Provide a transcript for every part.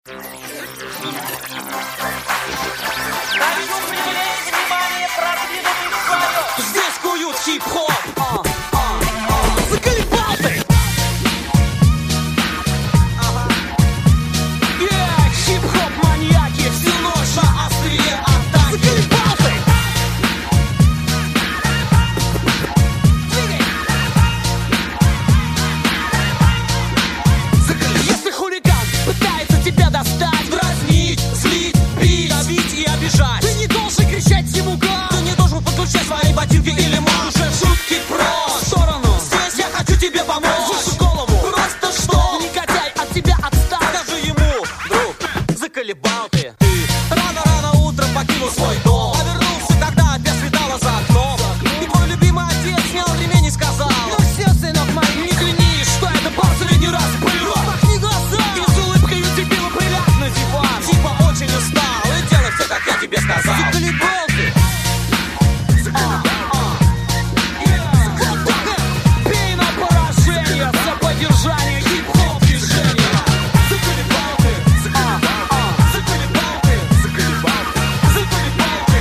Хочу привлечь внимание продвинутых слоев. Здесь куют хип-хоп. Заколебал ты! Хип-хоп маньяки всю ночь на острие атаки. Заколебал ты! Если хулиган пытается тебя достать, дразнить, злить, бить, давить и обижать, ты не должен кричать ему гад. Ты не должен подключать свои ботинки или манжет. Шутки прочь в сторону. Здесь я хочу тебе помочь. Выше голову. Просто что? Негодяй от тебя отстал. Скажи ему, друг, заколебал ты. Рано-рано утром покинул свой дом, а вернулся, когда опять светало за окном. И твой любимый отец снял ремень и сказал: ну все, сынок мой, не клянись, что это последний раз было. Махни глаза и с улыбкой утепила приляг на диван. Типа очень устал и делай все, как я тебе сказал. Заколебал ты. Бей на поражение за поддержание хип-хоп движения. Заколебал ты. Заколебал ты. Заколебал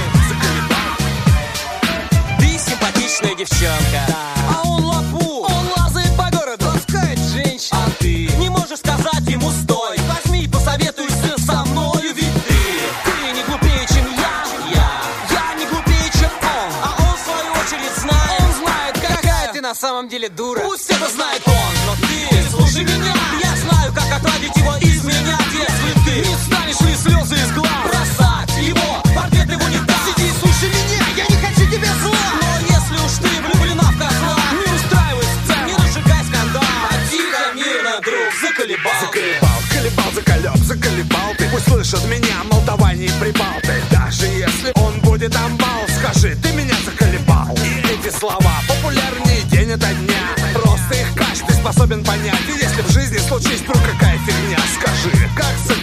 ты. Ты симпатичная девчонка, а он лапу. Он лазает по городу, ласкает женщин. А ты не можешь сказать ему стой. Возьми и посоветуйся со мною, ведь ты не глупее, чем я не глупее, чем он. А он в свою очередь знает. Он знает, какая ты на самом деле дура. Пусть это знает он, но ты слушай меня. Я знаю, как отвадить его из меня. Если ты не станешь ли слезы из глаз бросать его, портрет его не даст. Сиди и слушай меня, я не хочу тебе зла. Но если уж ты влюблена в козла, не устраивай сцен, не разжигай скандал, а тихо, мирно, друг, заколебал. Заколебал ты. Пусть слышат меня, мол, давай не прибал ты. Даже если он будет амбал, скажи, ты меня заколебал. И эти слова популярнее день ото дня. Просто их каждый способен понять. И если в жизни случись вдруг какая фигня, скажи, как заколебал.